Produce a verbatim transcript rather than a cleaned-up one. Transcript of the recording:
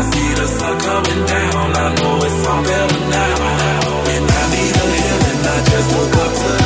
I see the sun coming down, I know it's all better now. And I need a healing, I just woke up to